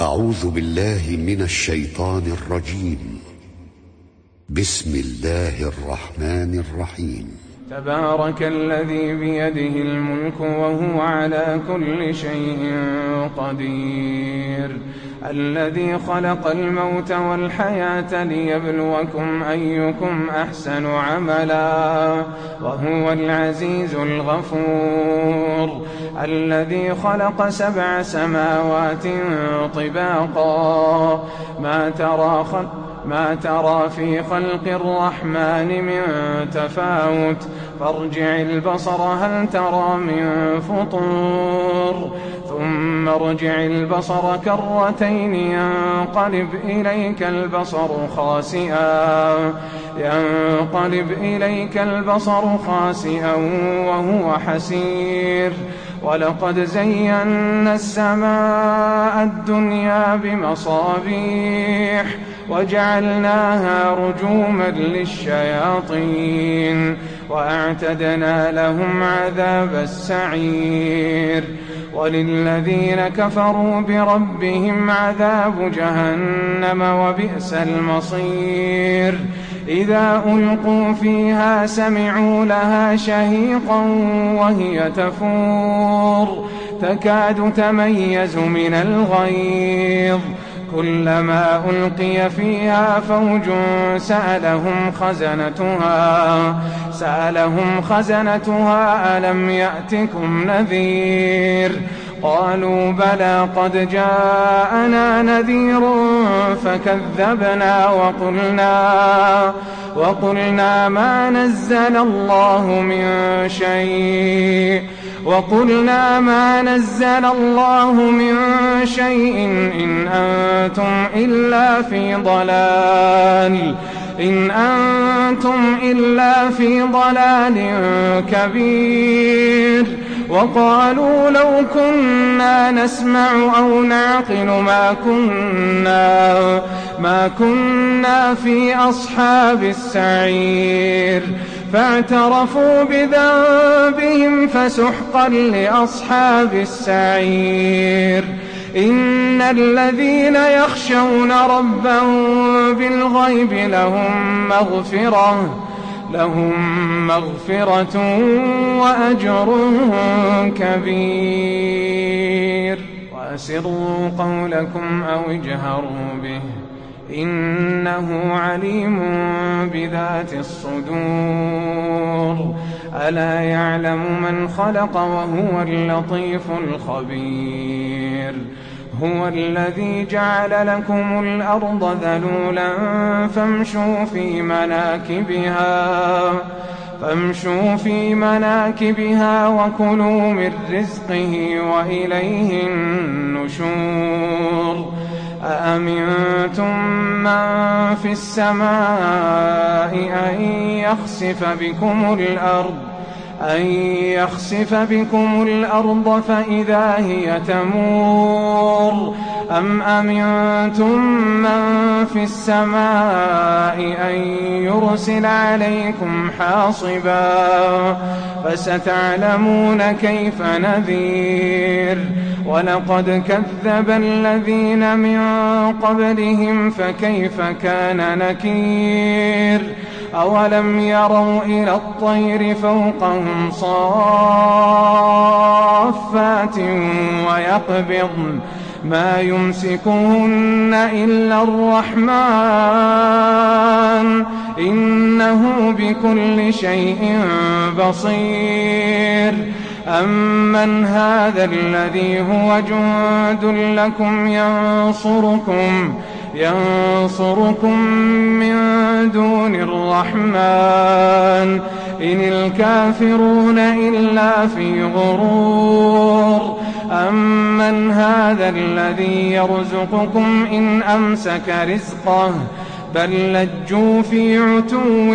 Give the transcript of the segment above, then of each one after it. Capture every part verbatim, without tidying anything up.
أعوذ بالله من الشيطان الرجيم. بسم الله الرحمن الرحيم. تبارك الذي بيده الملك وهو على كل شيء قدير، الذي خلق الموت والحياة ليبلوكم أيكم أحسن عملا وهو العزيز الغفور، الذي خلق سبع سماوات طباقا ما ترى خلق ما ترى في خلق الرحمن من تفاوت فارجع البصر هل ترى من فطور ثم ارجع البصر كرتين ينقلب إليك البصر خاسئا ينقلب إليك البصر خاسئا وهو حسير. ولقد زينا السماء الدنيا بمصابيح وجعلناها رجوما للشياطين وأعتدنا لهم عذاب السعير. وللذين كفروا بربهم عذاب جهنم وبئس المصير. إذا ألقوا فيها سمعوا لها شهيقا وهي تفور تكاد تميز من الغيظ كلما ألقي فيها فوج سألهم خزنتها سألهم خزنتها ألم يأتكم نذير قالوا بلى قد جاءنا نذير فكذبنا وقلنا وقلنا ما نزل الله من شيء وقلنا ما نزل الله من شيء إن أنتم إلا في ضلال إن أنتم إلا في ضلال كبير. وقالوا لو كنا نسمع أو نعقل ما كنا ما كنا في أصحاب السعير فاعترفوا بذنبهم فسحقا لأصحاب السعير. إن الذين يخشون ربهم بالغيب لهم مغفرة لهم مغفرة وأجر كبير. وأسروا قولكم أو اجهروا به إنه عليم بذات الصدور. ألا يعلم من خلق وهو اللطيف الخبير. هو الذي جعل لكم الأرض ذلولا فامشوا في مناكبها فامشوا في مناكبها وكلوا من رزقه وإليه النشور. أأمنتم من في السماء أن يخسف بكم الأرض أن يخسف بكم الأرض فإذا هي تمور أم أمنتم من في السماء أن يرسل عليكم حاصبا فستعلمون كيف نذير. ولقد كذب الذين من قبلهم فكيف كان نكير. أولم يروا إلى الطير فوقهم صافات ويقبضن ما يمسكهن إلا الرحمن إنه بكل شيء بصير. أمن هذا الذي هو جند لكم ينصركم ينصركم من دون الرحمن إن الكافرون إلا في غرور. أمن هذا الذي يرزقكم إن أمسك رزقه بل لجوا في عتو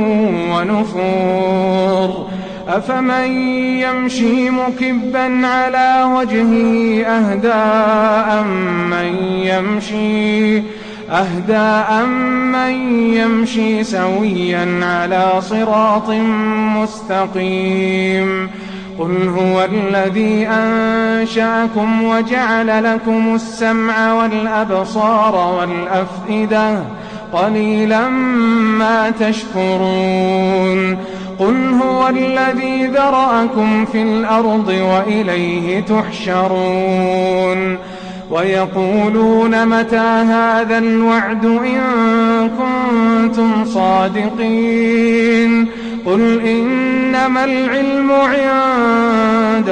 ونفور. أفمن يمشي مكبا على وجهه أهدى أمن يمشي أهدى أمن يمشي سويا على صراط مستقيم. قل هو الذي أنشأكم وجعل لكم السمع والأبصار والأفئدة قليلا ما تشكرون قل هو الذي ذرأكم في الأرض وإليه تحشرون ويقولون متى هذا الوعد إن كنتم صادقين قل إنما العلم عند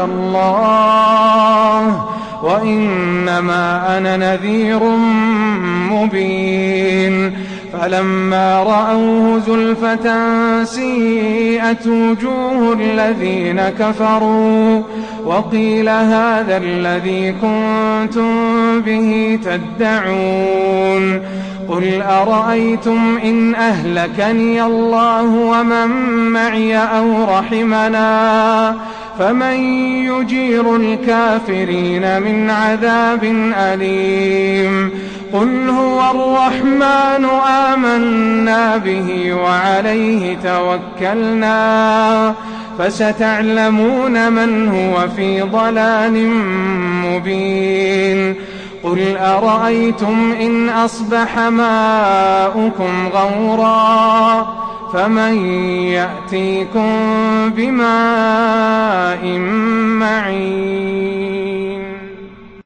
الله وإنما أنا نذير مبين فلما رأوه زلفة سيئت وجوه الذين كفروا وقيل هذا الذي كنتم به تدعون قل أرأيتم إن أهلكني الله ومن معي أو رحمنا فمن يجير الكافرين من عذاب أليم قل هو الرحمن آمنا به وعليه توكلنا فستعلمون من هو في ضلال مبين قل أرأيتم إن أصبح ماؤكم غورا فمن يأتيكم بماء معين